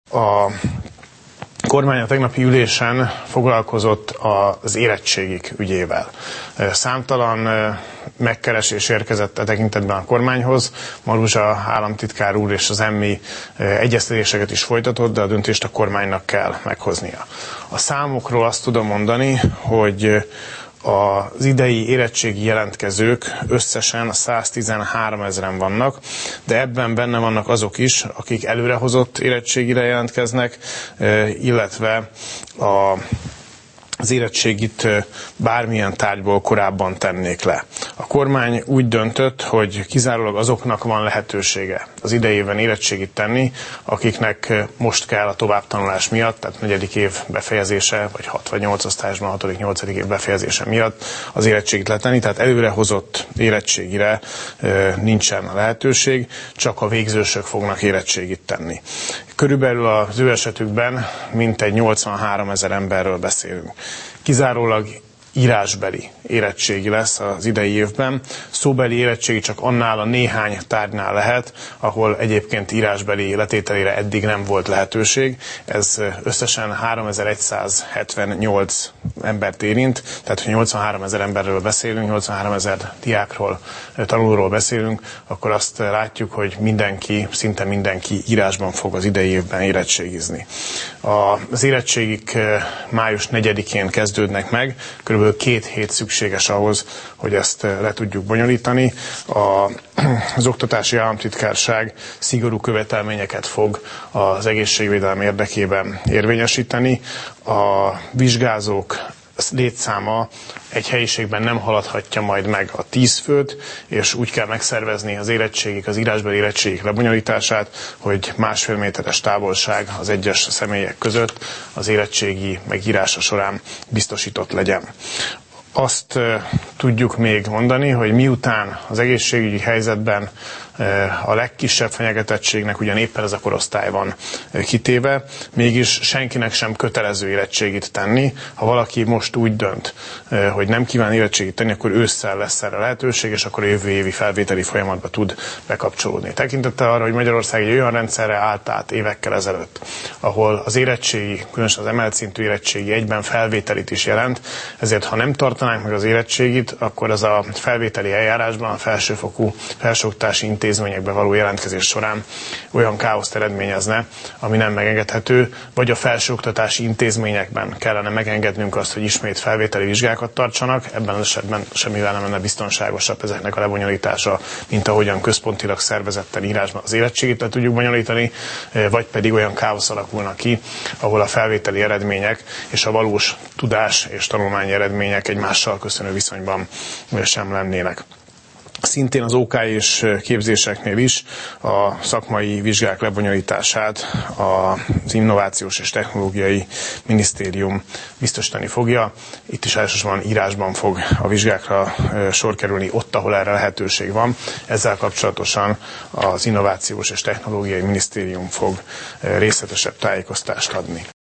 A kormány a tegnapi ülésen foglalkozott az érettségik ügyével. Számtalan megkeresés érkezett a tekintetben a kormányhoz. Maruzsa államtitkár úr és az EMMI egyeztetéseket is folytatott, de a döntést a kormánynak kell meghoznia. A számokról azt tudom mondani, hogy az idei érettségi jelentkezők összesen 113 000-en vannak, de ebben benne vannak azok is, akik előrehozott érettségire jelentkeznek, illetve az érettségit bármilyen tárgyból korábban tennék le. A kormány úgy döntött, hogy kizárólag azoknak van lehetősége az idei évben érettségit tenni, akiknek most kell a továbbtanulás miatt, tehát 4. év befejezése, vagy 6 vagy 8 osztályosban 6.-8. év befejezése miatt az érettségit letenni, tehát előrehozott érettségire nincsen lehetőség, csak a végzősök fognak érettségit tenni. Körülbelül az ő esetükben mintegy 83 000 emberről beszélünk. Kizárólag írásbeli érettségi lesz az idei évben. Szóbeli érettségi csak annál a néhány tárgynál lehet, ahol egyébként írásbeli letételére eddig nem volt lehetőség. Ez összesen 3178 embert érint, tehát ha 83 000 emberről beszélünk, 83 000 diákról, tanulóról beszélünk, akkor azt látjuk, hogy mindenki, szinte mindenki írásban fog az idei évben érettségizni. Az érettségik május 4-én kezdődnek meg, körülbelül 2 hét szükséges ahhoz, hogy ezt le tudjuk bonyolítani. Az Oktatási Államtitkárság szigorú követelményeket fog az egészségvédelem érdekében érvényesíteni. A vizsgázók létszáma egy helyiségben nem haladhatja majd meg a 10 főt, és úgy kell megszervezni az érettségik, az írásbeli érettségik lebonyolítását, hogy 1,5 méteres távolság az egyes személyek között az érettségi megírása során biztosított legyen. Azt tudjuk még mondani, hogy miután az egészségügyi helyzetben a legkisebb fenyegetettségnek ugyan éppen ez a korosztály van kitéve, mégis senkinek sem kötelező érettségit tenni. Ha valaki most úgy dönt, hogy nem kíván érettségit tenni, akkor ősszel lesz erre lehetőség, és akkor a jövő évi felvételi folyamatba tud bekapcsolódni. Tekintettel arra, hogy Magyarország egy olyan rendszerre állt át évekkel ezelőtt, ahol az érettségi, különösen az emelt szintű érettségi egyben felvételit is jelent, ezért ha nem tartanánk meg az érettségit, akkor az a felvételi eljárásban a felsőfokú felsőoktatási intézményekbe való jelentkezés során olyan káoszt eredményezne, ami nem megengedhető, vagy a felsőoktatási intézményekben kellene megengednünk azt, hogy ismét felvételi vizsgákat tartsanak, ebben az esetben semmivel nem lenne biztonságosabb ezeknek a lebonyolítása, mint ahogyan központilag szervezetten írásban az érettségit le tudjuk bonyolítani, vagy pedig olyan káosz alakulna ki, ahol a felvételi eredmények és a valós tudás és tanulmányi eredmények egymással köszönő viszonyban sem lennének. Szintén az OK és képzéseknél is a szakmai vizsgák lebonyolítását az Innovációs és Technológiai Minisztérium biztosítani fogja. Itt is elsősorban írásban fog a vizsgákra sor kerülni ott, ahol erre lehetőség van. Ezzel kapcsolatosan az Innovációs és Technológiai Minisztérium fog részletesebb tájékoztatást adni.